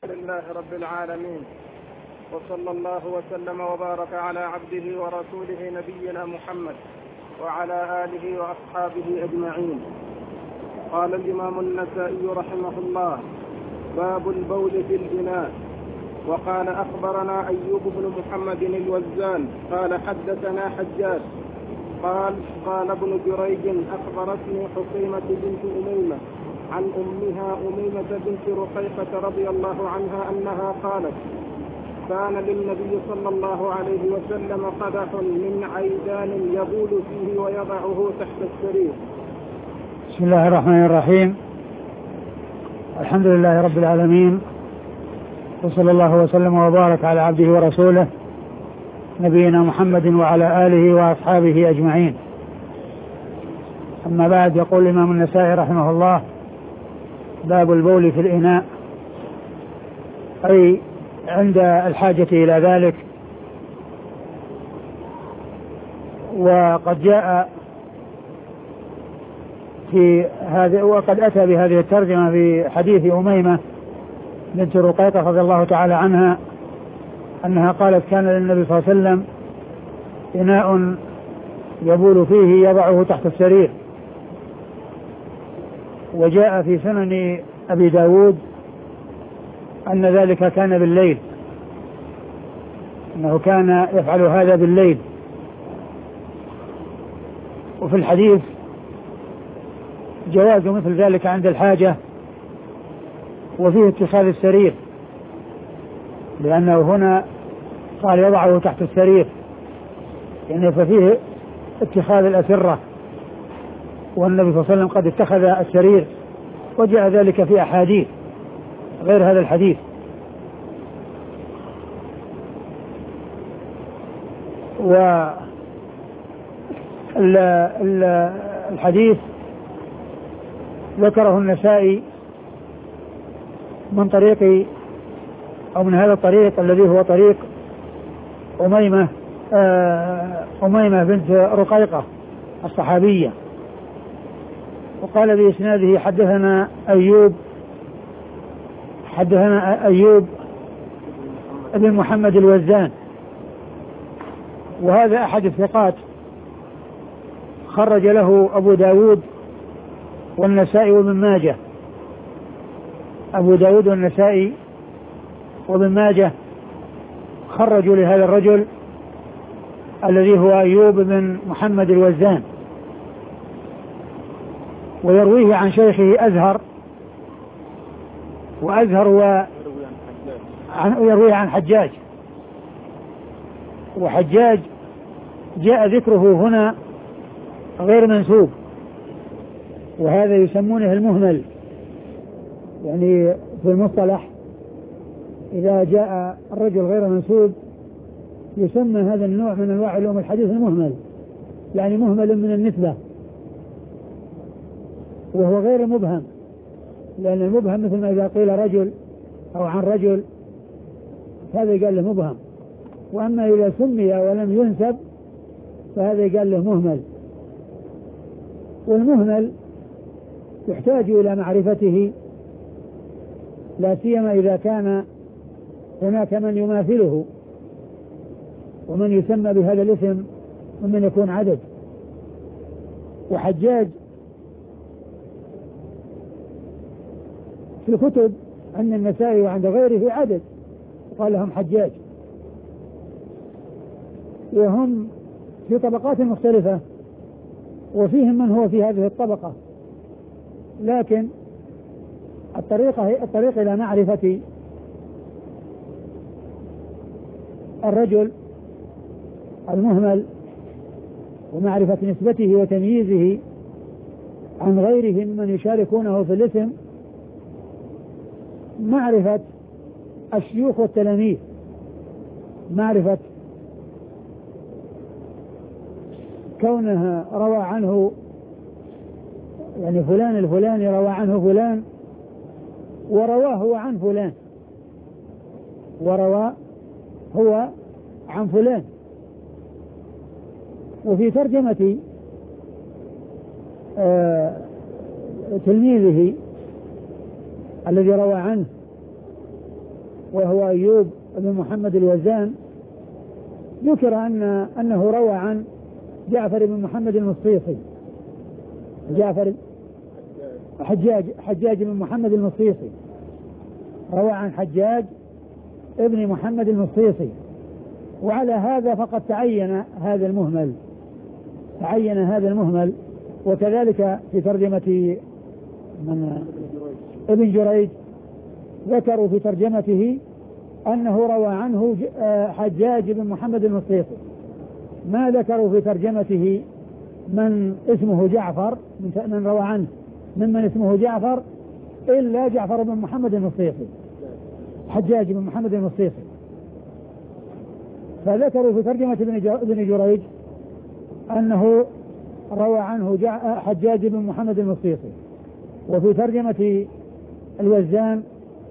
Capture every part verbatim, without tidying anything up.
لله رب العالمين، وصلى الله وسلم وبارك على عبده ورسوله نبينا محمد وعلى آله وأصحابه أجمعين. قال الإمام النسائي رحمه الله: باب البول في الإناء. وقال: أخبرنا أيوب بن محمد الوزان قال: حدثنا حجاج قال: قال ابن جريج: أخبرتني حصيمة بنت أميمة عن أمها أميمة بنت رقيقة رضي الله عنها أنها قالت: كان للنبي صلى الله عليه وسلم قدح من عيدان يبول فيه ويضعه تحت السرير. بسم الله الرحمن الرحيم. الحمد لله رب العالمين، وصلى الله وسلم وبارك على عبده ورسوله نبينا محمد وعلى آله وأصحابه أجمعين. أما بعد، يقول الإمام النسائي رحمه الله: باب البول في الإناء، أي عند الحاجة إلى ذلك. وقد جاء في هذا، وقد أتى بهذه الترجمة في حديث أميمة بنت رقيقة رضي الله تعالى عنها أنها قالت: كان للنبي صلى الله عليه وسلم إناء يبول فيه يضعه تحت السرير. وجاء في سنن أبي داود أن ذلك كان بالليل، أنه كان يفعل هذا بالليل. وفي الحديث جواز مثل ذلك عند الحاجة، وفيه اتخاذ السرير، لأنه هنا قال يضعه تحت السرير، يعني ففيه اتخاذ الأسرة، والنبي صلى الله عليه وسلم قد اتخذ السرير، وجاء ذلك في أحاديث غير هذا الحديث. والحديث ذكره النسائي من طريق أو من هذا الطريق الذي هو طريق أميمة أميمة بنت رقيقة الصحابية. وقال بإسناده: حدثنا أيوب حدثنا أيوب بن محمد الوزان، وهذا أحد الثقات، خرج له أبو داود والنسائي وابن ماجه. أبو داود والنسائي وابن ماجه خرجوا لهذا الرجل الذي هو أيوب بن محمد الوزان، ويرويه عن شيخه أزهر، وأزهر ويرويه عن حجاج، وحجاج جاء ذكره هنا غير منسوب، وهذا يسمونه المهمل. يعني في المصطلح إذا جاء الرجل غير منسوب يسمى هذا النوع من أنواع علوم الحديث المهمل، يعني مهمل من النسبة، وهو غير مبهم، لأن المبهم مثل ما إذا قيل رجل أو عن رجل هذا يقال له مبهم، وأما إذا سمي ولم ينسب فهذا يقال له مهمل. والمهمل يحتاج إلى معرفته، لا سيما إذا كان هناك من يماثله ومن يسمى بهذا الاسم ومن يكون عدد. وحجاج في الكتب عند النسائي وعند غيره عدد، قال لهم حجاج، وهم في طبقات مختلفة، وفيهم من هو في هذه الطبقة، لكن الطريقة الطريق إلى معرفة الرجل المهمل ومعرفة نسبته وتمييزه عن غيره ممن يشاركونه في الاسم معرفة الشيوخ والتلاميذ، معرفة كونها روى عنه، يعني فلان الفلاني روى عنه فلان ورواه هو عن فلان وروى هو عن فلان. وفي ترجمة آه تلميذه الذي روى عنه وهو أيوب بن محمد الوزان ذكر أن أنه روى عن جعفر بن محمد المصيصي جعفر حجاج حجاج بن محمد المصيصي روى عن حجاج ابن محمد المصيصي. وعلى هذا فقد تعين هذا المهمل تعين هذا المهمل وكذلك في ترجمة من ابن جريج ذكروا في ترجمته أنه روى عنه حجاج بن محمد المصيصي، ما ذكروا في ترجمته من اسمه جعفر من روى عنه ممن اسمه جعفر إلا جعفر بن محمد المصيصي حجاج بن محمد المصيصي. فذكروا في ترجمة ابن جريج أنه روى عنه حجاج بن محمد المصيصي، وفي ترجمة الوزان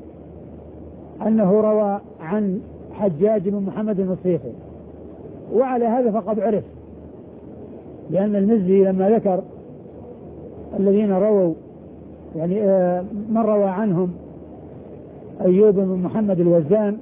أنه روى عن حجاج بن محمد المصيصي. وعلى هذا فقد عرف، لأن المزي لما ذكر الذين رووا يعني من روى عنهم أيوب بن محمد الوزان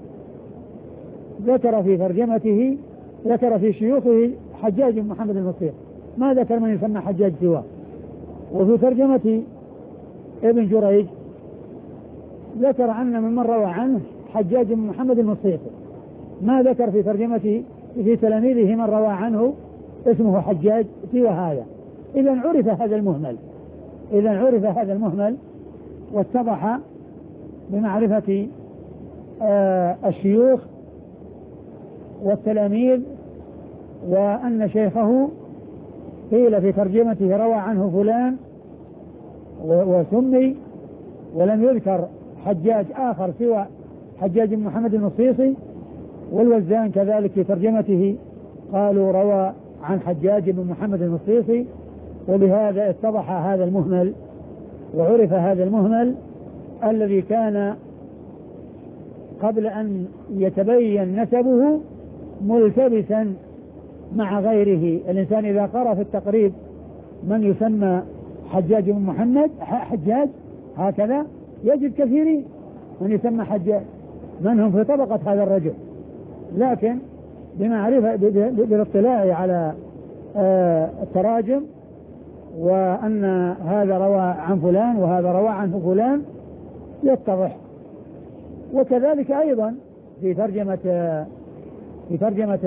ذكر في ترجمته ذكر في شيوخه حجاج بن محمد المصيصي، ما ذكر من يسمى حجاج سواه. وفي ترجمة ابن جريج ذكر أن من روى عنه حجاج بن محمد المصيصي، ما ذكر في ترجمته في تلاميذه من روى عنه اسمه حجاج سوى هذا. إذن عرف هذا المهمل إذن عرف هذا المهمل واتضح بمعرفة آه الشيوخ والتلاميذ، وأن شيخه قيل في ترجمته روى عنه فلان وسمي، ولم يذكر حجاج آخر سوى حجاج بن محمد المصيصي. والوزان كذلك في ترجمته قالوا روى عن حجاج بن محمد المصيصي. وبهذا اتضح هذا المهمل وعرف هذا المهمل الذي كان قبل أن يتبين نسبه ملتبسا مع غيره. الإنسان إذا قرأ في التقريب من يسمى حجاج بن محمد حجاج هكذا يجد كثيرين من يسمى حجاج من هم في طبقة هذا الرجل، لكن بمعرفة بالاطلاع على التراجم وأن هذا روى عن فلان وهذا روى عنه فلان يتضح. وكذلك أيضا في ترجمة في ترجمة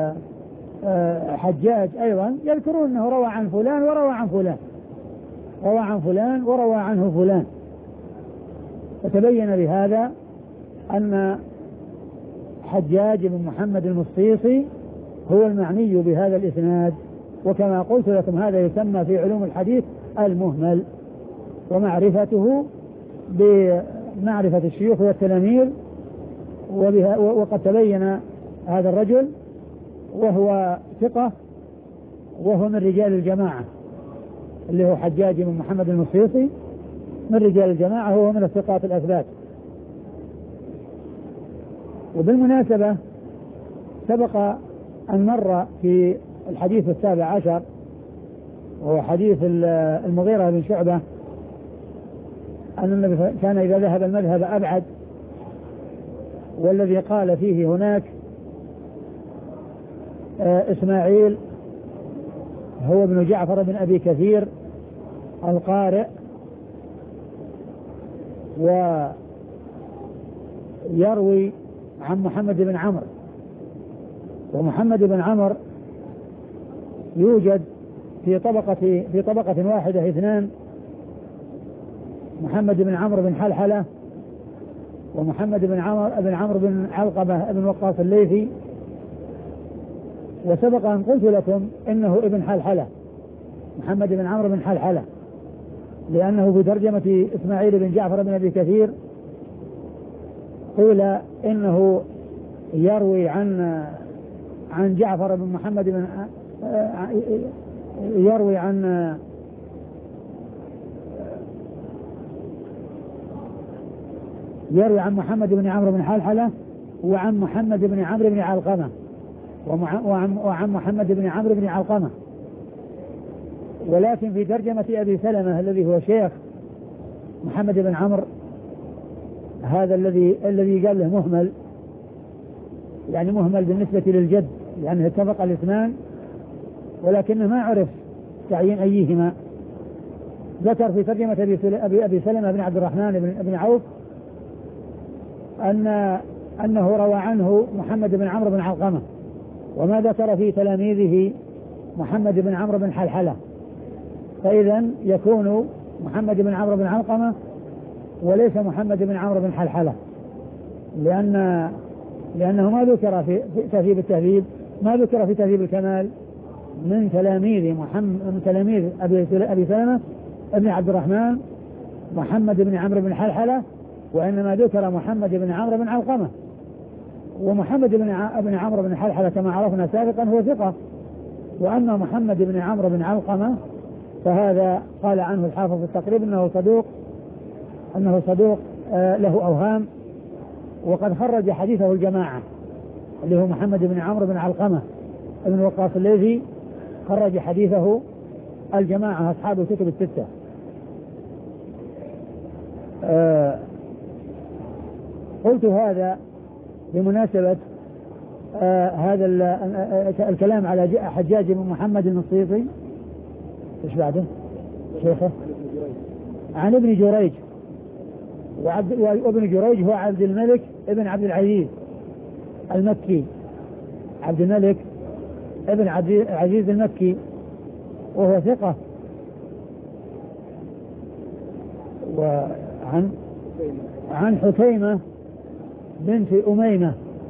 حجاج أيضا يذكرون أنه روى عن فلان وروى عن فلان روى عن فلان وروى عنه فلان. فتبين بهذا أن حجاج بن محمد المصيصي هو المعني بهذا الإسناد. وكما قلت لكم هذا يسمى في علوم الحديث المهمل، ومعرفته بمعرفة الشيوخ والتلاميذ. وقد تبين هذا الرجل وهو ثقة وهو من رجال الجماعة اللي هو حجاج بن محمد المصيصي من رجال الجماعة، هو من الثقات الأثبات. وبالمناسبة سبق أن مر في الحديث السابع عشر وهو حديث المغيرة بن شعبة أن النبي كان إذا ذهب المذهب أبعد، والذي قال فيه هناك إسماعيل هو ابن جعفر بن أبي كثير القارئ، ويروي عن محمد بن عمرو. ومحمد بن عمرو يوجد في طبقة في طبقة واحدة اثنان، محمد بن عمرو بن حلحلة ومحمد بن عمرو بن عمرو بن علقمة بن وقاص الليثي. وسبق أن قلت لكم إنه ابن حلحلة محمد بن عمرو بن حلحلة، لأنه في ترجمة إسماعيل بن جعفر بن أبي كثير قيل إنه يروي عن عن جعفر بن محمد بن يروي عن يروي عن محمد بن عمرو بن حلحلة وعن محمد بن عمرو بن علقمة وعن, وعن محمد بن عمرو بن علقمة. ولكن في ترجمة أبي سلمة الذي هو شيخ محمد بن عمرو هذا الذي الذي قال له مهمل، يعني مهمل بالنسبة للجد لأنه اتفق الاثنان ولكنه ما عرف تعيين أيهما. ذكر في ترجمة أبي, أبي سلمة بن عبد الرحمن بن, بن عوف أن أنه روى عنه محمد بن عمرو بن علقمة، وما ذكر في تلاميذه محمد بن عمرو بن حلحلة، فإذا يكون محمد بن عمرو بن علقمة وليس محمد بن عمرو بن حلحلة، لأن لأنه ما ذكر في تهذيب التهذيب ما ذكر في تهذيب الكمال من تلاميذ محمد من تلاميذ أبي أبي سلمة ابن عبد الرحمن محمد بن عمرو بن حلحلة، وإنما ذكر محمد بن عمرو بن علقمة. ومحمد بن عمرو بن حلحلة كما عرفنا سابقا هو ثقة، وأما محمد بن عمرو بن علقمة فهذا قال عنه الحافظ في التقريب أنه صدوق أنه صدوق آه له أوهام، وقد خرج حديثه الجماعة اللي هو محمد بن عمرو بن علقمة ابن وقاص الليثي، خرج حديثه الجماعة أصحاب الكتب الستة. آه قلت هذا بمناسبة آه هذا الكلام على حجاج بن محمد النصيصي. ايش بعده شيخه؟ عن ابن جريج، وابن جريج هو عبد الملك ابن عبد العزيز المكي، عبد الملك ابن عبد العزيز المكي، وهو ثقة. وعن عن حكيمة بنت أميمة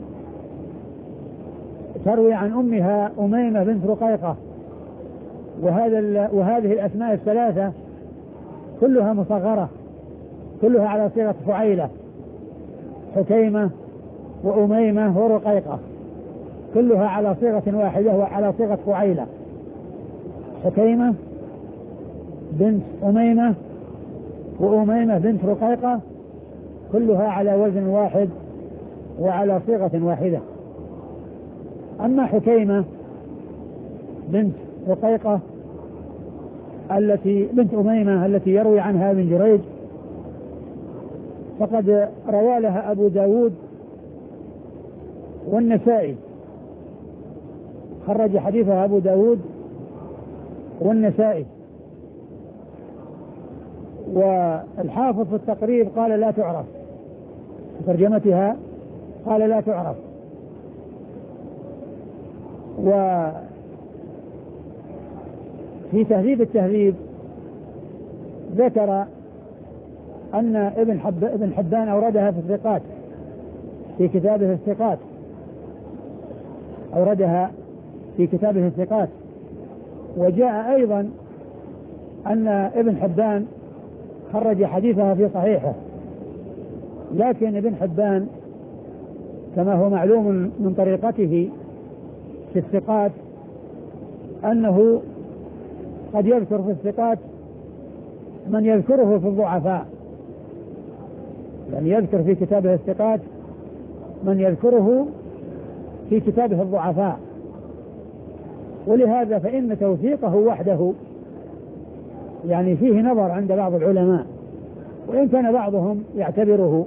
تروي عن أمها أميمة بنت رقيقة، وهذا وهذه الأسماء الثلاثة كلها مصغرة، كلها على صيغة فعيلة، حكيمة وأميمة ورقيقة، كلها على صيغة واحدة وعلى صيغة فعيلة، حكيمة بنت أميمة وأميمة بنت رقيقة، كلها على وزن واحد وعلى صيغة واحدة. أما حكيمة بنت رقيقة التي بنت أميمة التي يروي عنها ابن جريج فقد روى لها أبو داود والنسائي، خرج حديثها أبو داود والنسائي. والحافظ في التقريب قال لا تعرف، في ترجمتها قال لا تعرف. وفي تهذيب التهذيب ذكر أن ابن, حب ابن حبان أوردها في الثقات، في كتابه الثقات، أوردها في كتابه الثقات. وجاء أيضا أن ابن حبان خرج حديثها في صحيحه، لكن ابن حبان كما هو معلوم من طريقته في الثقات أنه قد يذكر في الثقات من يذكره في الضعفاء، يعني يذكر في كتابه الثقات من يذكره في كتابه الضعفاء، ولهذا فإن توثيقه وحده يعني فيه نظر عند بعض العلماء، وإن كان بعضهم يعتبره.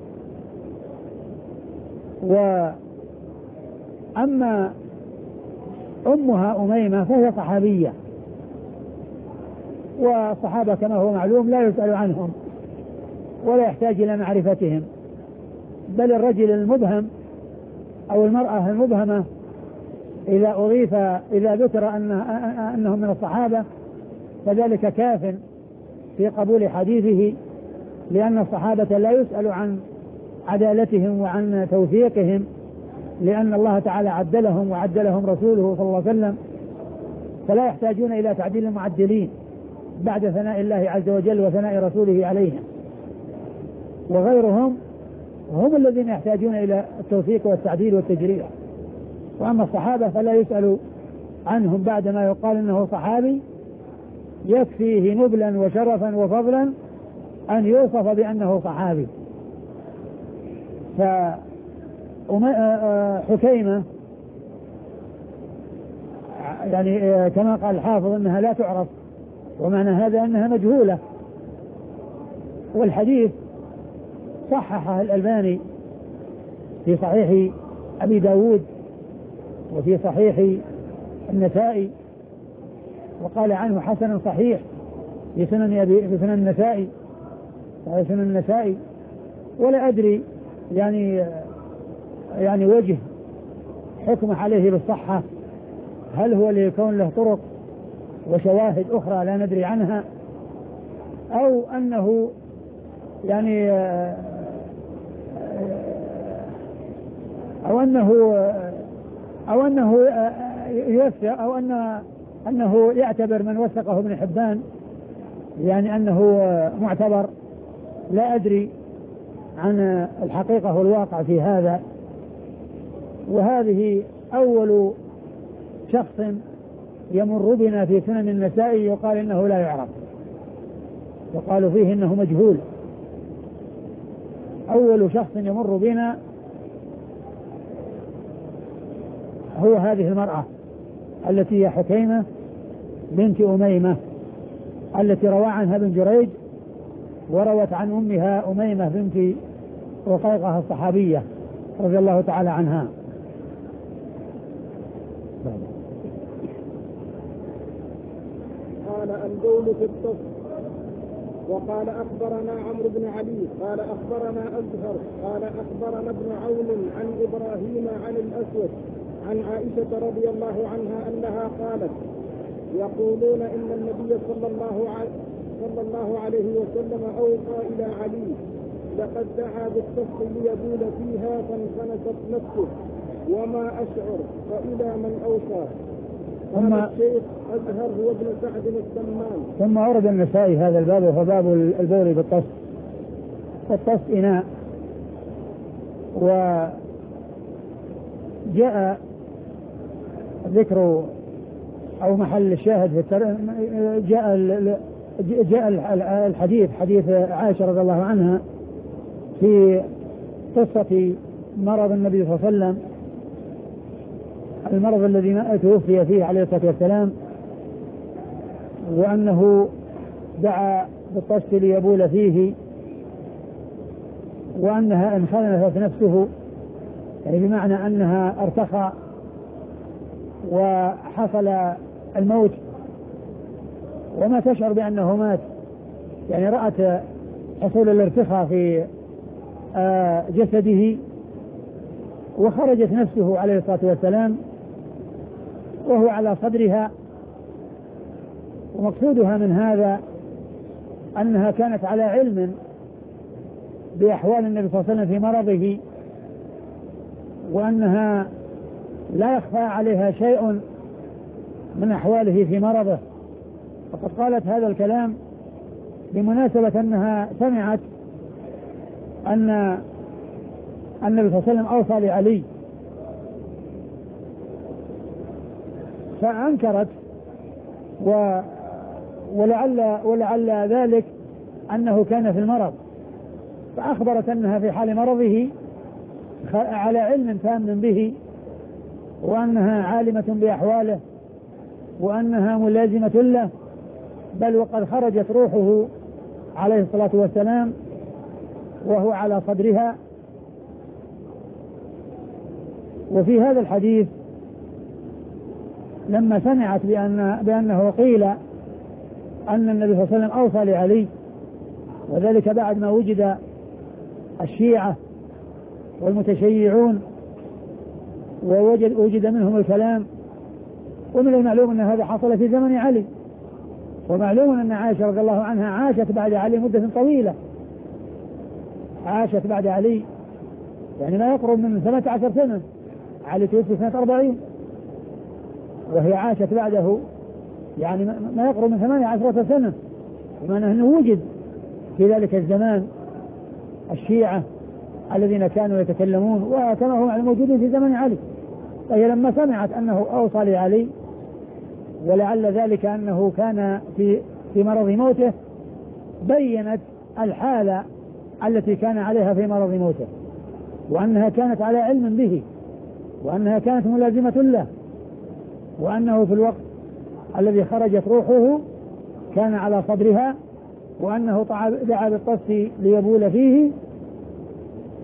وأما أمها أميمة فهي صحابية، والصحابة كما هو معلوم لا يسأل عنهم ولا يحتاج إلى معرفتهم، بل الرجل المبهم أو المرأة المبهمة إذا أضيف إذا ذكر أن أنهم من الصحابة فذلك كاف في قبول حديثه، لأن الصحابة لا يسأل عن عدالتهم وعن توثيقهم، لأن الله تعالى عدلهم وعدلهم رسوله صلى الله عليه وسلم، فلا يحتاجون إلى تعديل المعدلين بعد ثناء الله عز وجل وثناء رسوله عليهم. وغيرهم هم الذين يحتاجون إلى التوثيق والتعديل والتجريح، وأما الصحابة فلا يسأل عنهم بعد ما يقال إنه صحابي، يكفيه نبلا وشرفا وفضلا أن يوصف بأنه صحابي. فحكيمة يعني كما قال الحافظ أنها لا تعرف، ومعنى هذا أنها مجهولة. والحديث صححه الألباني في صحيح أبي داود وفي صحيح النسائي، وقال عنه حسن صحيح في سنن أبي في سنن النسائي في سنن النسائي. ولا أدري يعني يعني وجه حكم عليه بالصحة، هل هو ليكون له طرق وشواهد أخرى لا ندري عنها، أو أنه يعني أو أنه أو أنه يوثق أو أن أنه يعتبر من وثقه ابن حبان يعني أنه معتبر. لا أدري عن الحقيقة والواقع في هذا. وهذه أول شخص يمر بنا في سنن النسائي يقال إنه لا يعرف، يقال فيه إنه مجهول. أول شخص يمر بنا هو هذه المرأة التي هي حكيمة بنت أميمة التي روى عنها ابن جريج، وروت عن أمها أميمة بنت رقيقة الصحابية رضي الله تعالى عنها. قال البول في الطفل. وقال أخبرنا عمرو بن علي قال أخبرنا أزهر قال أخبرنا ابن عون عن إبراهيم عن الأسود عن عائشة رضي الله عنها أنها قالت: يقولون إن النبي صلى الله عليه صلى الله عليه وسلم أوصى إلى علي: لقد دعا بالطفل ليبول فيها فانخنست نفسه وما أشعر فإلى من أوصى. ثم الشيخ أزهر هو ابن سعد السمان. ثم أورد النسائي هذا الباب وهو باب البول بالطست. الطست إناء، وجاء ذكر أو محل الشاهد في التر... جاء جاء الحديث حديث عائشة رضي الله عنها في قصة مرض النبي صلى الله عليه وسلم، المرض الذي توفي فيه عليه الصلاة والسلام، وأنه دعا بالطست ليبول فيه، وأنها انخنثت نفسه، يعني بمعنى أنها ارتخى وحصل الموت وما تشعر بأنه مات، يعني رأت حصول الارتخاء في جسده، وخرجت نفسه عليه الصلاة والسلام وهو على صدرها. ومقصودها من هذا أنها كانت على علم بأحوال النبي صلى الله عليه وسلم في مرضه، وأنها لا يخفى عليها شيء من أحواله في مرضه. فقد قالت هذا الكلام بمناسبة أنها سمعت أن النبي صلى الله عليه وسلم أوصى لعلي، فأنكرت، و ولعل, ولعل ذلك أنه كان في المرض، فأخبرت أنها في حال مرضه على علم تام به، وأنها عالمة بأحواله، وأنها ملازمة له، بل وقد خرجت روحه عليه الصلاة والسلام وهو على صدرها. وفي هذا الحديث لما سمعت بأن بأنه قيل أن النبي صلى الله عليه وسلم أوصى لعلي، وذلك بعد ما وجد الشيعة والمتشيعون ووجد وجد منهم الكلام، ومن المعلوم أن هذا حصل في زمن علي، ومعلوم أن عائشة رضي الله عنها عاشت بعد علي مدة طويلة، عاشت بعد علي يعني ما يقرب من ثلاثة عشر سنة، علي توفي سنة أربعين، وهي عاشت بعده يعني ما يقرب من ثمانية عشرة سنة، بمعنى أنه وجد في ذلك الزمان الشيعة الذين كانوا يتكلمون وكما هم موجودين في زمن علي. فهي لما سمعت أنه أوصى لعلي، ولعل ذلك أنه كان في في مرض موته، بينت الحالة التي كان عليها في مرض موته، وأنها كانت على علم به، وأنها كانت ملازمة له، وأنه في الوقت الذي خرجت روحه كان على صدرها، وأنه دعا بالطست ليبول فيه،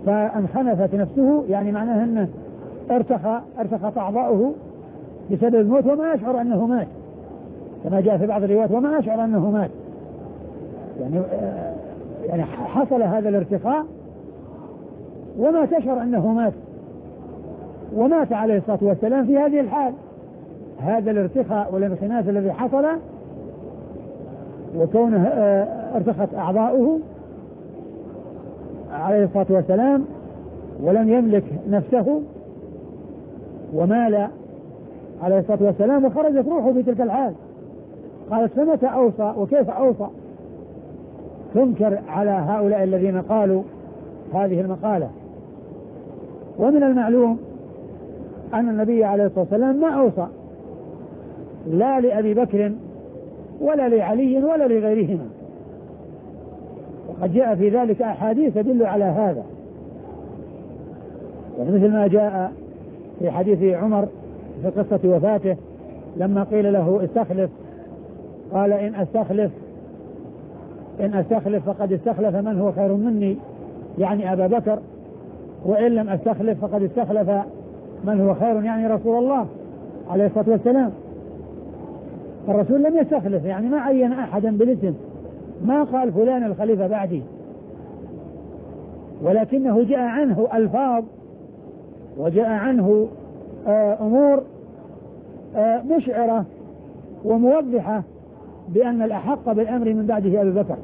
فانخنفت نفسه، يعني معناه أنه ارتخى ارتخت أعضاؤه بسبب الموت وما أشعر أنه مات، كما جاء في بعض الروايات وما أشعر أنه مات، يعني يعني حصل هذا الارتخاء وما تشعر أنه مات، ومات عليه الصلاة والسلام في هذه الحال. هذا الارتخاء والانخناف الذي حصل وكونه ارتخت أعضاؤه عليه الصلاة والسلام ولم يملك نفسه ومال عليه الصلاة والسلام وخرجت روحه في تلك الحال. قالت فمتى أوصى وكيف أوصى؟ تنكر على هؤلاء الذين قالوا هذه المقالة. ومن المعلوم أن النبي عليه الصلاة والسلام ما أوصى لا لأبي بكر ولا لعلي ولا لغيرهما، وقد جاء في ذلك أحاديث تدل على هذا، يعني مثل ما جاء في حديث عمر في قصة وفاته لما قيل له استخلف، قال إن أستخلف إن أستخلف فقد استخلف من هو خير مني، يعني أبا بكر، وإن لم أستخلف فقد استخلف من هو خير، يعني رسول الله عليه الصلاة والسلام. فالرسول لم يستخلف، يعني ما عين أحدا بالاسم، ما قال فلان الخليفة بعدي، ولكنه جاء عنه ألفاظ وجاء عنه أمور مشعرة وموضحة بأن الأحق بالأمر من بعده أبي بكر.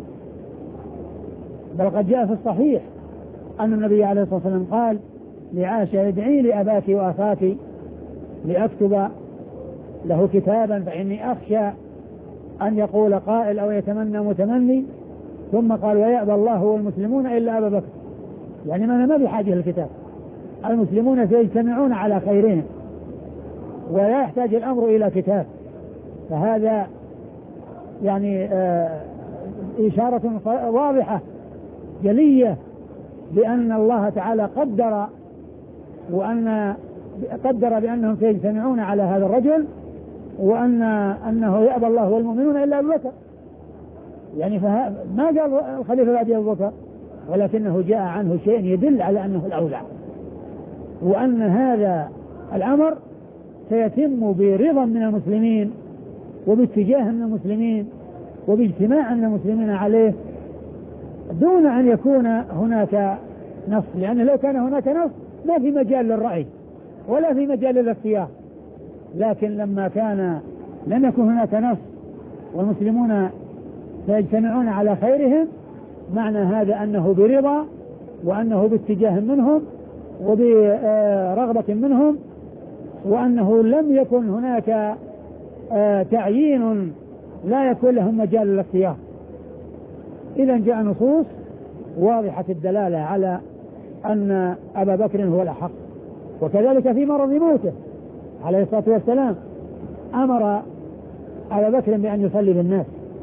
بل قد جاء في الصحيح أن النبي عليه الصلاة والسلام قال لعائشة ادعي لأباك وأخاك لأكتب له كتابا فإني أخشى أن يقول قائل أو يتمنى متمني، ثم قال ويأبى الله والمسلمون إلا أبا بكر، يعني ما ما بحاجة الكتاب، المسلمون سيجتمعون على خيرهم ولا يحتاج الأمر إلى كتاب. فهذا يعني آه إشارة واضحة جلية بأن الله تعالى قدر وأن قدر بأنهم سيجتمعون على هذا الرجل، وأن أنه يأبى الله والمؤمنون إلا أبو بكر، يعني ما قال الخليفة بعد أبو بكر، ولكنه جاء عنه شيء يدل على أنه الأولى، وأن هذا الأمر سيتم برضا من المسلمين وباتجاه من المسلمين وباجتماع من المسلمين عليه دون أن يكون هناك نص، لأن لو كان هناك نص ما في مجال للرأي ولا في مجال للاختيار، لكن لما كان لم يكن هناك نص والمسلمون سيجتمعون على خيرهم، معنى هذا أنه برضا وأنه باتجاه منهم وبرغبة منهم، وأنه لم يكن هناك تعيين لا يكون لهم مجال للاختيار. إذا جاء نصوص واضحة الدلالة على أن أبا بكر هو الأحق. وكذلك في مرض موته عليه الصلاة والسلام أمر أبا بكر بأن يصلي بالناس،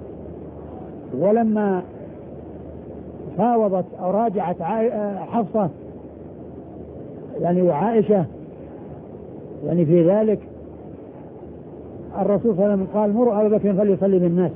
ولما فاوضت أو راجعت حفصة يعني وعائشة يعني في ذلك، الرسول صلى الله عليه وسلم قال مروا أبا بكر فليصلي بالناس،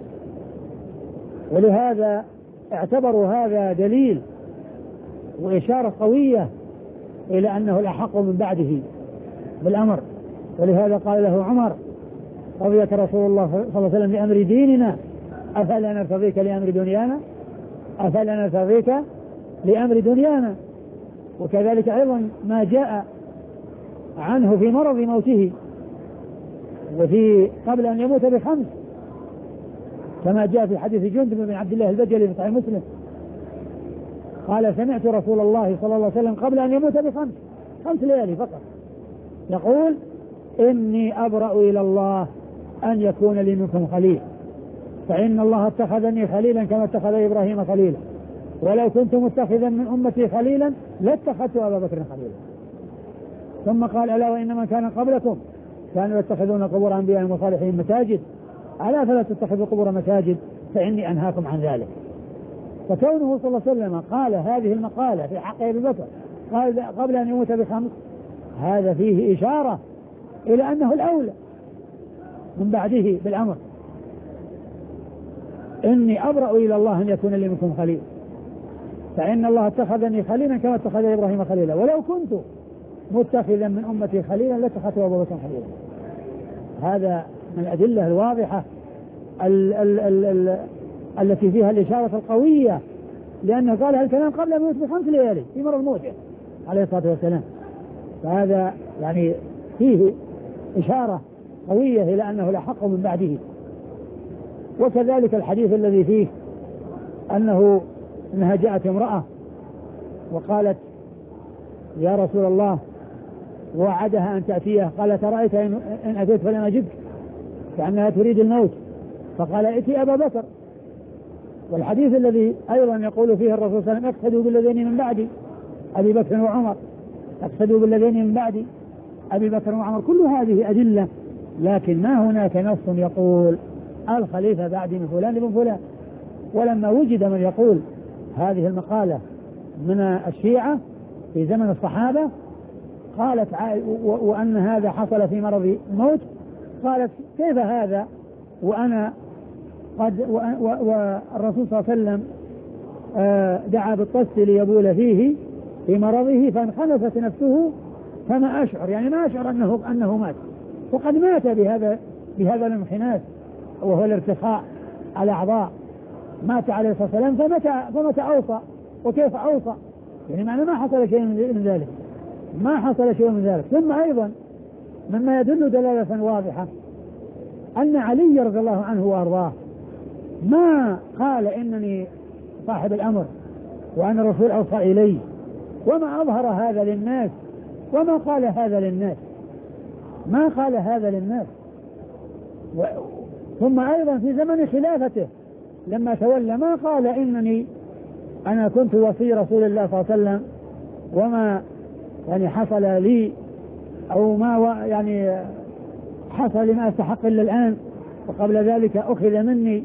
ولهذا اعتبروا هذا دليل وإشارة قوية إلى أنه الأحق من بعده بالأمر. ولهذا قال له عمر رضيك رسول الله صلى الله عليه وسلم لأمر ديننا أفلا نرتضيك لأمر دنيانا أفلا نرتضيك لأمر دنيانا. وكذلك أيضا ما جاء عنه في مرض موته وفي قبل أن يموت بخمس، كما جاء في حديث جندب بن عبد الله البجلي في صحيح مسلم قال سمعت رسول الله صلى الله عليه وسلم قبل أن يموت بخمس خمس ليالي فقط يقول إني أبرأ إلى الله أن يكون لي منكم خليل، فإن الله اتخذني خليلا كما اتخذ إبراهيم خليلا، ولو كنت متخذا من أمتي خليلا لاتخذت أبا بكر خليلا. ثم قال ألا وإن من كان قبلكم كانوا يتخذون قبور أنبيائهم وصالحين مساجد ألا فلا تتخذوا قبور مساجد فإني أنهاكم عن ذلك. فكونه صلى الله عليه وسلم قال هذه المقالة في حق أبي بكر قال قبل أن يموت بخمس، هذا فيه إشارة إلى أنه الأولى من بعده بالأمر. إني أبرأ إلى الله أن يكون لي منكم خليل، فإن الله اتخذني خليلا كما اتخذ إبراهيم خليلا، ولو كنت متخذا من أمتي خليلا لاتخذت أبا بكر خليلا. هذا من الأدلة الواضحة ال ال ال ال التي فيها الإشارة القوية، لأنه قال هالكلام قبل أن يموت بخمس ليالي في مرض موته عليه الصلاة والسلام. فهذا يعني فيه إشارة قوية إلى أنه لحق من بعده. وكذلك الحديث الذي فيه أنه أنها جاءت امرأة وقالت يا رسول الله، وعدها أن تأتيه، قال ترأيت إن أتيت فلم أجبك، كأنها تريد الموت، فقال ائتي أبا بكر. والحديث الذي أيضا يقول فيه الرسول صلى الله عليه وسلم اقتدوا بالذين من بعدي أبي بكر وعمر، اقتدوا بالذين من بعدي أبي بكر وعمر. كل هذه أدلة، لكن ما هناك نص يقول الخليفة بعد من فلان بن فلان. ولما وجد من يقول هذه المقالة من الشيعة في زمن الصحابة، قالت وأن هذا حصل في مرض الموت، قالت كيف هذا وأنا قد والرسول صلى الله عليه وسلم دعا بالطست ليبول فيه في مرضه فانخنست نفسه فما أشعر، يعني ما أشعر أنه, أنه مات، وقد مات بهذا بهذا الانخناس وهو الارتخاء على أعضاء، مات عليه الصلاة والسلام. فمتى فمتى أوصى وكيف أوصى؟ يعني معنى ما حصل شيء من ذلك، ما حصل شيء من ذلك. ثم أيضا مما يدل دلالة واضحة أن علي رضي الله عنه وأرضاه ما قال إنني صاحب الأمر وأنا الرسول أوصى إلي، وما أظهر هذا للناس، وما قال هذا للناس، ما قال هذا للناس. و... ثم أيضا في زمن خلافته لما تولى ما قال إنني أنا كنت وصي رسول الله صلى الله عليه وسلم وما يعني حصل لي أو ما و... يعني حصل لما أستحق إلا الآن، وقبل ذلك أخذ مني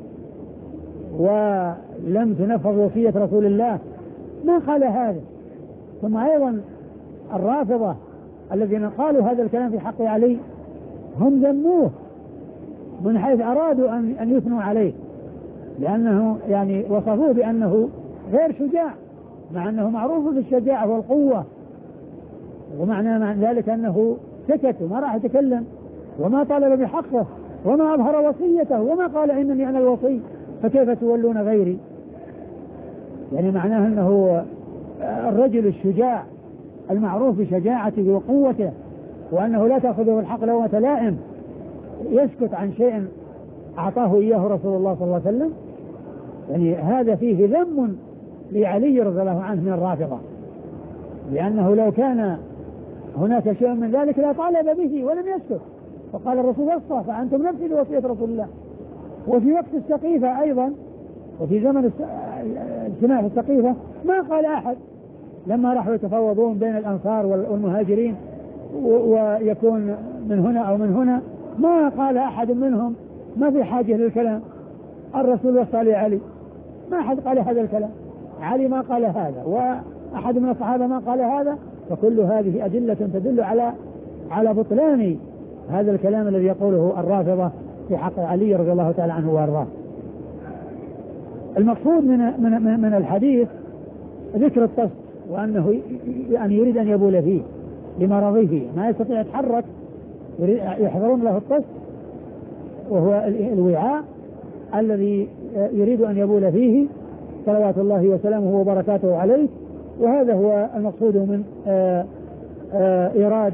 ولم تنفذ وصية رسول الله، ما قال هذا. ثم أيضا الرافضة الذين قالوا هذا الكلام في حق علي هم ذموه من حيث أرادوا أن, أن يثنوا عليه، لأنه يعني وصفوه بأنه غير شجاع، مع أنه معروف بالشجاعة والقوة، ومعنى مع ذلك أنه سكت وما راح يتكلم وما طالب بحقه وما أظهر وصيته وما قال إنني أنا الوصي فكيف تولون غيري. يعني معناه أنه الرجل الشجاع المعروف بشجاعته وقوته، وأنه لا تأخذه الحق لومة لائم، يسكت عن شيء أعطاه إياه رسول الله صلى الله عليه وسلم. يعني هذا فيه ذم لعلي رضي الله عنه من الرافضة، لأنه لو كان هناك شيء من ذلك لا طالب به ولم يسكت، فقال الرسول وصى فأنتم نفسدوا وصية رسول الله. وفي وقت السقيفة أيضا، وفي زمن اجتماع السقيفة ما قال أحد لما راحوا يتفاوضون بين الأنصار والمهاجرين ويكون من هنا أو من هنا، ما قال أحد منهم ما في حاجة للكلام، الرسول وصى لعلي، ما أحد قال هذا الكلام، علي ما قال هذا وأحد من الصحابة ما قال هذا. فكل هذه أدلة تدل على على بطلان هذا الكلام الذي يقوله الرافضة في حق علي رضي الله تعالى عنه وارضاه. المقصود من من من الحديث ذكر الطست، وأنه يعني يريد أن يبول فيه لمرضه، ما يستطيع يتحرك، يحضرون له الطست وهو الوعاء الذي يريد أن يبول فيه صلوات الله وسلامه وبركاته عليه. وهذا هو المقصود من آآ آآ إيراد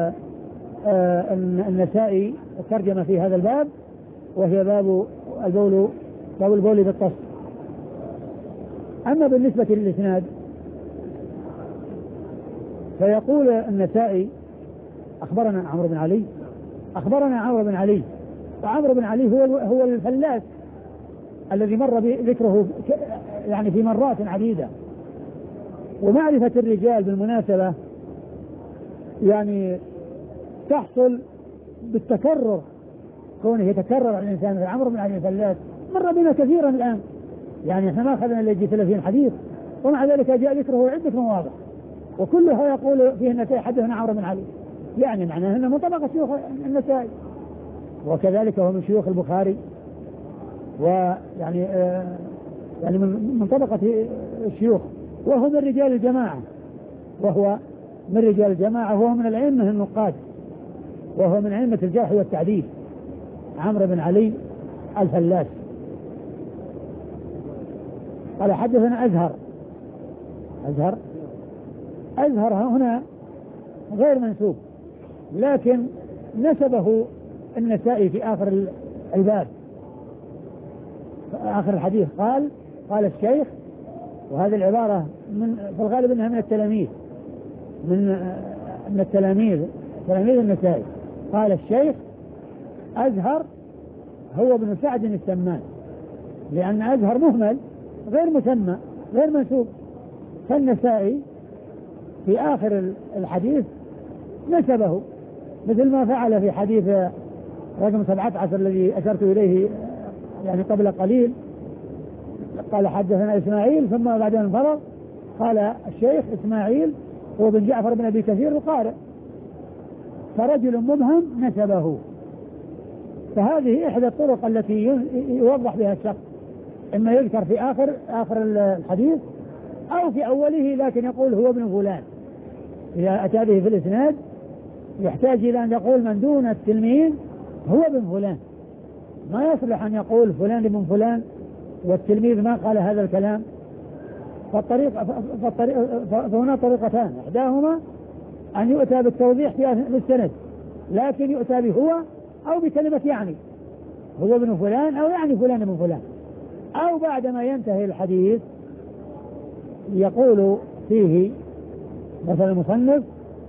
النسائي الترجمة في هذا الباب، وهي باب البول باب البول بالطست. أما بالنسبة للإسناد فيقول النسائي أخبرنا عمرو بن علي أخبرنا عمرو بن علي وعمرو بن علي هو هو الفلاس الذي مر بذكره يعني في مرات عديدة. ومعرفة الرجال بالمناسبة يعني تحصل بالتكرر، كونه يتكرر الإنسان. عمرو بن علي الفلاس مر بنا كثيرا الآن، يعني احنا ما أخذنا اللي يجي ثلاثين حديث، ومع ذلك جاء ذكره عدة مواضع وكلها يقول فيه النسائي حدثنا عمرو بن علي، يعني معناه أنه من طبقة شيوخ النسائي، وكذلك هو من شيوخ البخاري، ويعني آه يعني من من طبقة الشيوخ وهو من رجال الجماعة وهو من رجال الجماعة وهو من الأئمة النقاد، وهو من أئمة الجرح والتعديل، عمرو بن علي الفلاس. قال حدثنا أزهر. أزهر أزهر هنا غير منسوب، لكن نسبه النسائي في آخر الباب آخر الحديث. قال قال الشيخ، وهذه العبارة من في الغالب أنها من التلاميذ من من التلاميذ تلاميذ النسائي. قال الشيخ أزهر هو ابن سعد السمان، لأن أزهر مهمل غير مسمى غير منسوب، فالنسائي في آخر الحديث نسبه، مثل ما فعل في حديث رقم سبعة عشر الذي أشرت إليه يعني قبل قليل. قال حدثنا إسماعيل ثم بعدين انفرد، قال الشيخ إسماعيل هو بن جعفر بن أبي كثير القارئ، فرجل مبهم نسبه. فهذه إحدى الطرق التي يوضح بها الشخص، إما يذكر في آخر آخر الحديث أو في أوله لكن يقول هو ابن فلان. إذا أتى به في الإسناد يحتاج إلى أن يقول من دون التلميذ هو ابن فلان، ما يصلح أن يقول فلان ابن فلان والتلميذ ما قال هذا الكلام. فالطريق فالطريق فهنا طريقتان، إحداهما أن يؤتى بالتوضيح في السند، لكن يؤتى به هو أو بكلمة يعني هو ابن فلان أو يعني فلان ابن فلان، أو بعدما ينتهي الحديث يقول فيه مثلا المصنف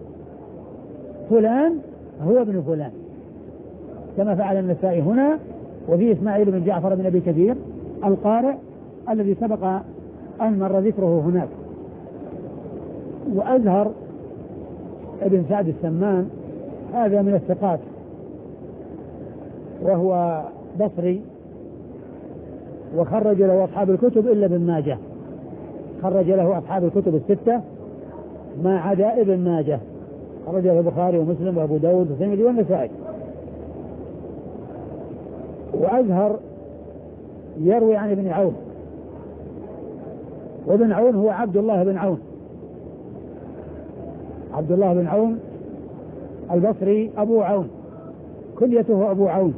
فلان هو ابن فلان، كما فعل النسائي هنا. وفي إسماعيل بن جعفر بن أبي كثير القارئ الذي سبق أن مر ذكره هناك. وأزهر ابن سعد السمان هذا من الثقات، وهو بصري، وخرج له أصحاب الكتب إلا ابن ماجه، خرج له أصحاب الكتب الستة ما عدا ابن ماجه، خرج له البخاري ومسلم وأبو داود والترمذي والنسائي. وأزهر يروي عن ابن عون، وابن عون هو عبد الله بن عون، عبد الله بن عون البصري أبو عون، كنيته أبو عون.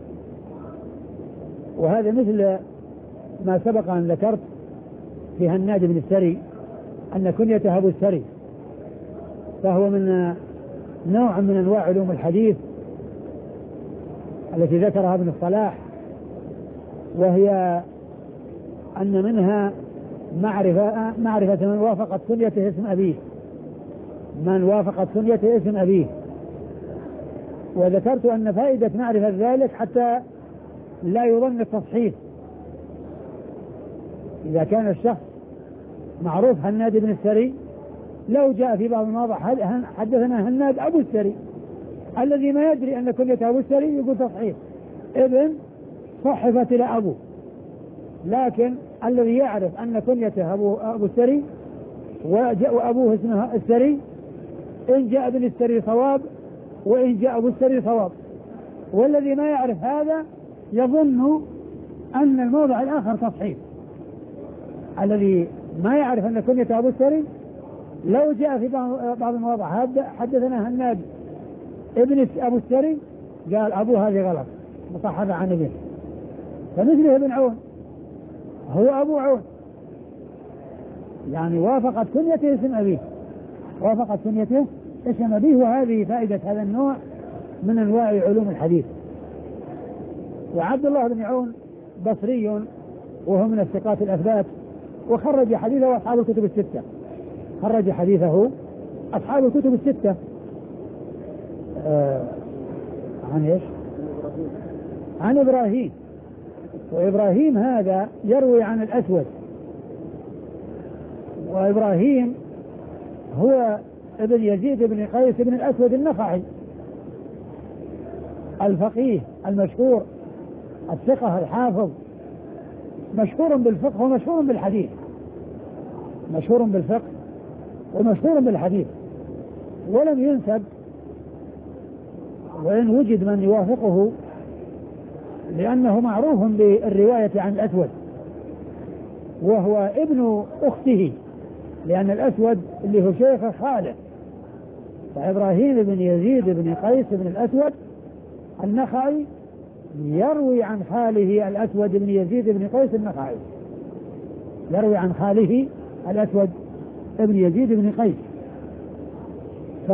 وهذا مثل ما سبق أن ذكرت في هناد بن السري أن كنيته أبو السري، فهو من نوع من أنواع علوم الحديث التي ذكرها ابن الصلاح، وهي أن منها معرفة معرفة من وافقت كنيته اسم أبيه، من وافقت كنيته اسم أبيه. وذكرت أن فائدة معرفة ذلك حتى لا يظن التصحيف، إذا كان الشخص معروف هناد بن السري لو جاء في بعض المواضع حدثنا هناد أبو السري، الذي ما يدري أن كنيته أبو السري يقول تصحيف ابن صحفت إلى أبو، لكن الذي يعرف أن كنيته أبو, أبو السري وأبوه اسمه السري، إن جاء ابن السري صواب وإن جاء أبو السري صواب. والذي ما يعرف هذا يظن أن الموضع الآخر تصحيف، الذي ما يعرف أن كنيته أبو السري لو جاء في بعض المواضع حدثنا هناد ابن أبو السري قال أبوه هذه غلط مصحفة عن ابن، فمثله ابن عون هو أبو عون، يعني وافقت كنيته اسم أبيه، وافقت كنيته اسم أبيه. وهذه فائدة هذا النوع من أنواع علوم الحديث. وعبد الله بن عون بصري وهو من الثقات الأثبات، وخرج حديثه أصحاب الكتب الستة، خرج حديثه أصحاب الكتب الستة. آه عن إيش؟ عن إبراهيم، وإبراهيم هذا يروي عن الأسود، وإبراهيم هو ابن يزيد بن قيس بن الأسود النخعي الفقيه المشهور الثقة الحافظ، مشهور بالفقه ومشهور بالحديث، مشهور بالفقه ومشهور بالحديث، ولم ينسب وإن وجد من يوافقه لأنه معروف بالرواية عن الأسود، وهو ابن أخته لأن الأسود اللي هو شيخ خاله، فإبراهيم بن يزيد بن قيس بن الأسود النخعي يروي عن خاله الأسود بن يزيد بن قيس النخعي، يروي عن خاله الأسود بن يزيد بن قيس. ف...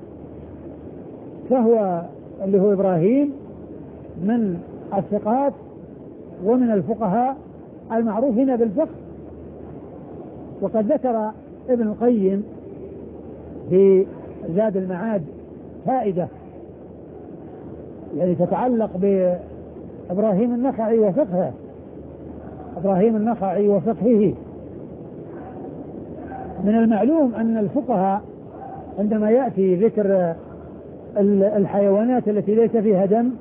فهو اللي هو إبراهيم من الثقات ومن الفقهاء المعروفين بالفقه. وقد ذكر ابن القيم في زاد المعاد فائدة يعني تتعلق بإبراهيم النخعي وفقهه، إبراهيم النخعي وفقهه. من المعلوم أن الفقهاء عندما يأتي ذكر الحيوانات التي ليس فيها دم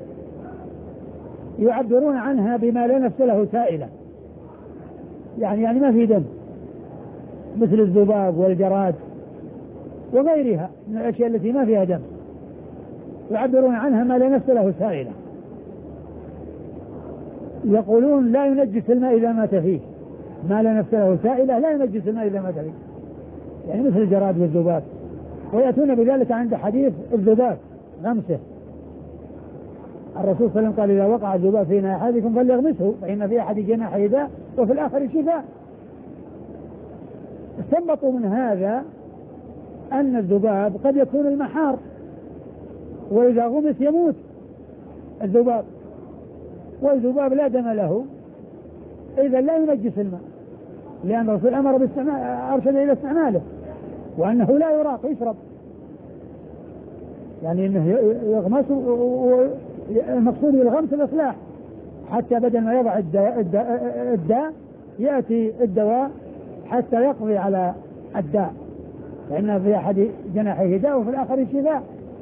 يعبرون عنها بما لا نفس له سائلة، يعني يعني ما في دم، مثل الذباب والجراد وغيرها من الأشياء التي ما فيها دم، يعبرون عنها ما لا نفس له سائلة. يقولون لا ينجس الماء إذا مات فيه، ما لا نفس له سائلة لا ينجس الماء إذا مات فيه، يعني مثل الجراد والذباب. ويأتون بذلك عند حديث الذباب غمسه، الرسول صلى الله عليه وسلم قال إذا وقع الذباب في إناء أحدكم فليغمسه فإن في أحد جناحه داء وفي الآخر شفاء. استنبطوا من هذا أن الذباب قد يكون المحار، وإذا غمس يموت الذباب، والذباب لا دم له، إذا لا ينجس الماء، لأن الرسول أمر باستعمال، أرشد إلى استعماله، وأنه لا يراق يشرب، يعني أنه يغمس. والمقصود بالغمس الإصلاح، حتى بدل ما يضع الداء, الداء, الداء يأتي الدواء حتى يقضي على الداء، لأن في أحد جناحيه داء وفي الآخر شفاء.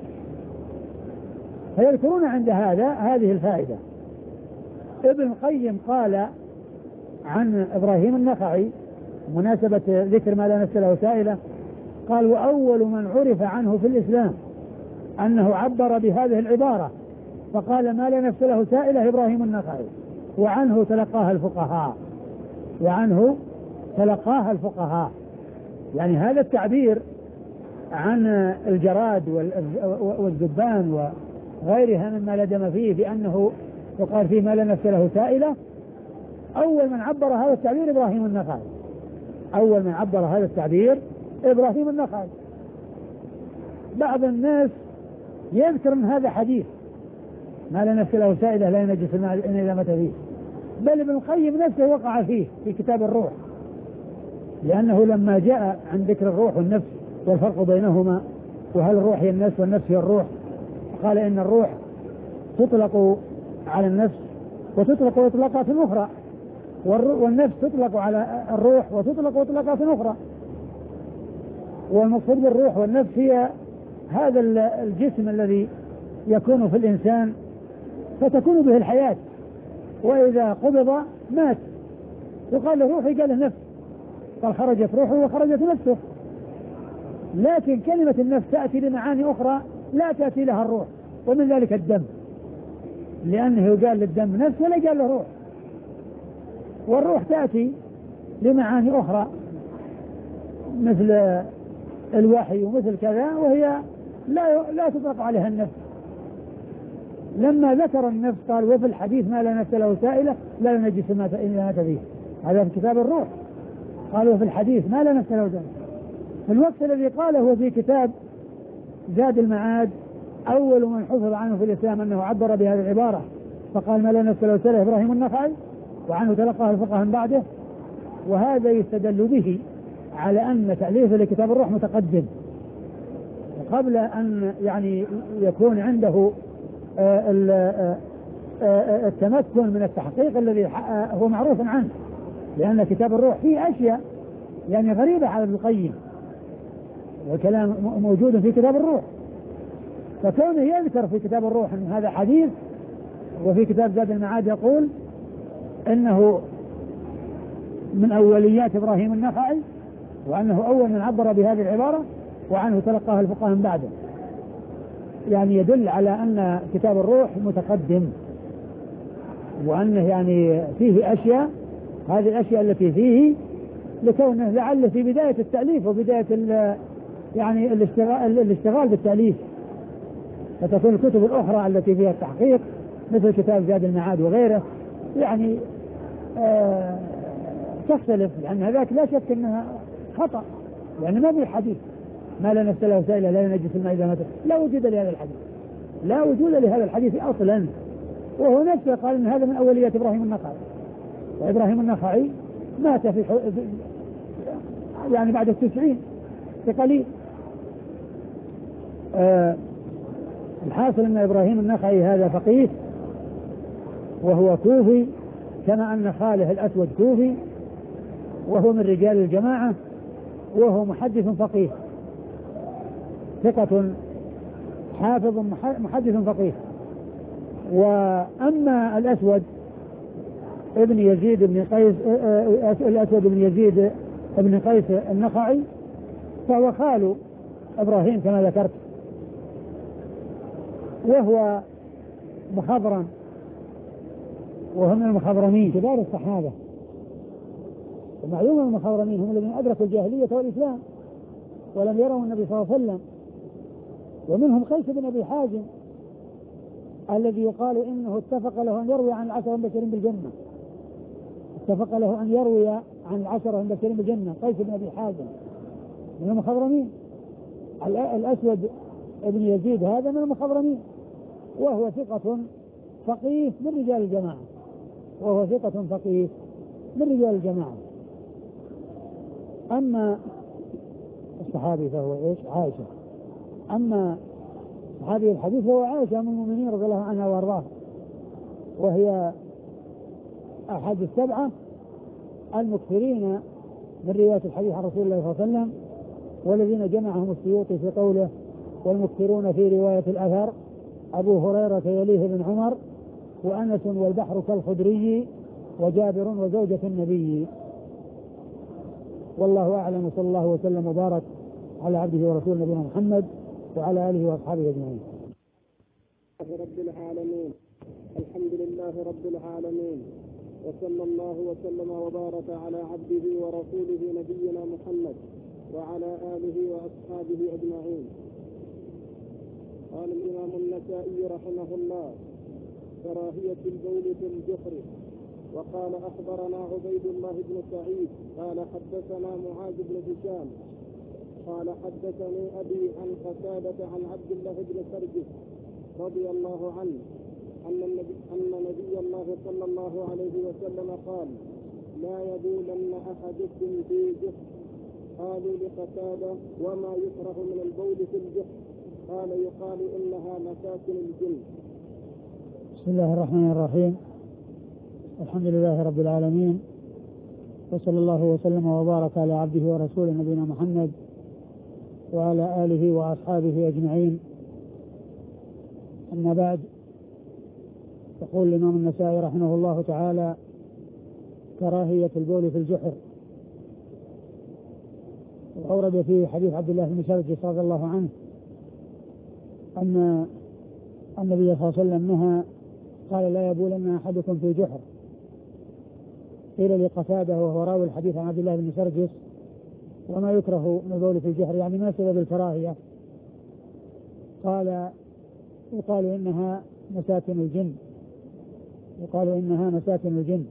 فيذكرون عند هذا هذه الفائدة. ابن القيم قال عن إبراهيم النخعي مناسبة ذكر ما لا نفس له سائلة، قال وأول من عرف عنه في الإسلام أنه عبر بهذه العبارة فقال ما لا نفس له سائلة إبراهيم النخعي، وعنه تلقاها الفقهاء، وعنه تلقاها الفقهاء. يعني هذا التعبير عن الجراد والذبان وغيرها مما لا دم فيه بأنه يقال فيه ما لا نفس له سائلة، أول من عبر هذا التعبير إبراهيم النخعي، أول من عبر هذا التعبير إبراهيم النخعي. بعض الناس يذكر من هذا حديث ما لا نفس له سائلة لا ينجس الماء إذا مات فيه، بل ابن القيم نفسه وقع فيه في كتاب الروح، لأنه لما جاء عن ذكر الروح والنفس والفرق بينهما وهل الروح هي النفس والنفس هي الروح، قال إن الروح تطلق على النفس وتطلق إطلاقات أخرى، والنفس تطلق على الروح وتطلق إطلاقات أخرى. والمقصود بالروح والنفس هي هذا الجسم الذي يكون في الإنسان فتكون به الحياة، وإذا قبض مات، يقال له روحي قال له نفس، قال خرجت روحه وخرجت نفسه. لكن كلمة النفس تأتي لمعاني أخرى لا تأتي لها الروح، ومن ذلك الدم، لأنه قال للدم نفس ولا قال له روح. والروح تأتي لمعاني أخرى مثل الوحي ومثل كذا، وهي لا لا تطلق عليها النفس. لما ذكر النفس قال وفي الحديث ما لا نفس له سائلة لا ينجس الماء إذا مات فيه، هذا في كتاب الروح. قال وفي الحديث ما لا نفس له سائلة، في الوقت الذي قاله هو في كتاب زاد المعاد أول من حفظ عنه في الإسلام أنه عبر بهذه العبارة فقال ما لا نفس له سائلة إبراهيم النخعي، وعنه تلقاه الفقهاء من بعده. وهذا يستدل به على أن تأليفه لكتاب الروح متقدم، وقبل أن يعني يكون عنده التمكن من التحقيق الذي هو معروف عنه، لأن كتاب الروح فيه أشياء يعني غريبة على ابن القيم، والكلام موجود في كتاب الروح، فكونه يذكر في كتاب الروح أن هذا حديث، وفي كتاب زاد المعاد يقول إنه من أوليات إبراهيم النخعي، وأنه أول من عبر بهذه العبارة، وعنه تلقاها الفقهاء من بعده، يعني يدل على أن كتاب الروح متقدم، وأنه يعني فيه أشياء، هذه الأشياء التي فيه لكونه لعله في بداية التأليف وبداية يعني الاشتغال, الاشتغال بالتأليف، فتكون الكتب الأخرى التي فيها التحقيق مثل كتاب زاد المعاد وغيره يعني آه تختلف، لأن هذاك لا شك أنها خطأ، يعني ما في حديث ما لا نفس له سائلة لا ينجس الماء إذا مات، لا وجود لهذا الحديث، لا وجود لهذا الحديث أصلا، وهو نفسه قال إن هذا من أوليات إبراهيم النخعي، وإبراهيم النخعي مات في يعني بعد التسعين بقليل. آه الحاصل أن إبراهيم النخعي هذا فقيه وهو كوفي، كما أن خاله الأسود كوفي وهو من رجال الجماعة، وهو محدث فقيه ثقة حافظ محدث فقيه. وأما الأسود ابن يزيد بن قيس الأسود بن يزيد بن قيس النخعي فهو خال إبراهيم كما ذكرت، وهو مخضرم، وهم المخضرمين كبار الصحابة، ومعلوم المخضرمين هم الذين أدركوا الجاهلية والإسلام ولم يروا النبي صلى الله عليه وسلم. ومنهم قيس بن أبي حازم الذي يقال إنه اتفق له أن يروي عن العشرة المبشرين بالجنة، اتفق له أن يروي عن العشرة المبشرين بالجنة قيس بن أبي حازم من المخضرمين. الأسود ابن يزيد هذا من المخضرمين، وهو ثقة فقيه من رجال الجماعة، وهو ثقة فقيه من رجال الجماعة. أما الصحابي فهو إيش؟ عائشة. أما صحابي الحديث فهو عائشة من المؤمنين رضي الله عنها وارضاها، وهي أحد السبعة المكثرين من رواية الحديث عن رسول الله صلى الله عليه وسلم، والذين جمعهم السيوطي في قوله والمكثرون في رواية الأثر أبو هريرة يليه بن عمر وأنس والبحر كالخدري وجابر وزوجة النبي. والله أعلم، صلى الله وسلم وبارك على عبده ورسوله نبينا محمد وعلى آله وأصحابه أجمعين. رب العالمين، الحمد لله رب العالمين، وصلى الله وسلم وبارك على عبده ورسوله نبينا محمد وعلى آله وأصحابه أجمعين. قال الإمام النسائي رحمه الله: كراهية البول في الجحر. وقال أخبرنا عبيد الله بن سعيد قال حدثنا معاذ بن هشام قال حدثني أبي عن قتادة عن عبد الله بن سرجس رضي الله عنه أن النبي, أن نبي الله صلى الله عليه وسلم قال: لا يبولن أحدكم في جحر. قالوا لقتادة: وما يكره من البول في الجحر؟ قال: يقال إنها مساكن الجن. بسم الله الرحمن الرحيم، الحمد لله رب العالمين، وصلى الله وسلم وبارك على عبده ورسوله نبينا محمد وعلى آله وأصحابه أجمعين. أما بعد، يقول الإمام النسائي رحمه الله تعالى: كراهية البول في الجحر. وأورد فيه حديث عبد الله بن سرجس رضي الله عنه أن النبي صلى الله عليه وسلم نهى، قال: لا يبولن أحدكم في جحر. قيل لقتادة وهو راوي الحديث عن عبد الله بن سرجس: وما يكره من البول في الجحر، يعني ما سبب الكراهية؟ قال: يقال إنها مساكن الجن، يقال إنها مساكن الجن.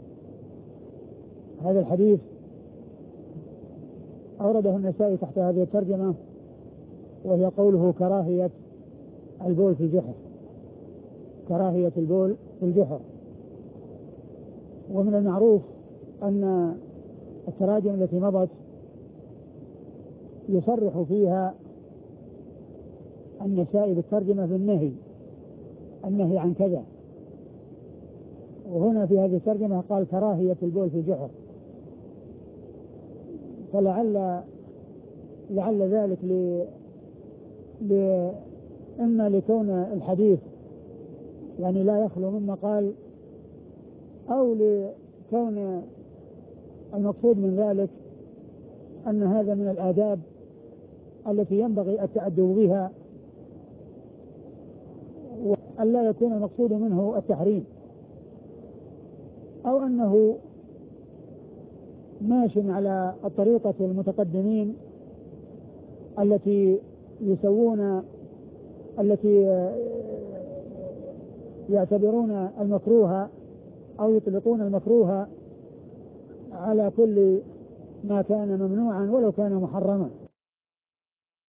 هذا الحديث أورده النسائي تحت هذه الترجمة، وهي قوله: كراهية البول في الجحر، كراهية البول في الجحر. ومن المعروف أن التراجم التي مضت يصرح فيها النسائي بالترجمة بالنهي، النهي عن كذا، وهنا في هذه الترجمة قال: كراهية البول في الجحر. فلعل لعل ذلك ل... ل... إما لكون الحديث يعني لا يخلو مما قال، أو لكون المقصود من ذلك أن هذا من الآداب التي ينبغي التأدب بها، وأن لا يكون المقصود منه التحريم، أو أنه ماش على الطريقة المتقدمين التي يسوون التي يعتبرون المكروه أو يطلقون المكروه على كل ما كان ممنوعا ولو كان محرما.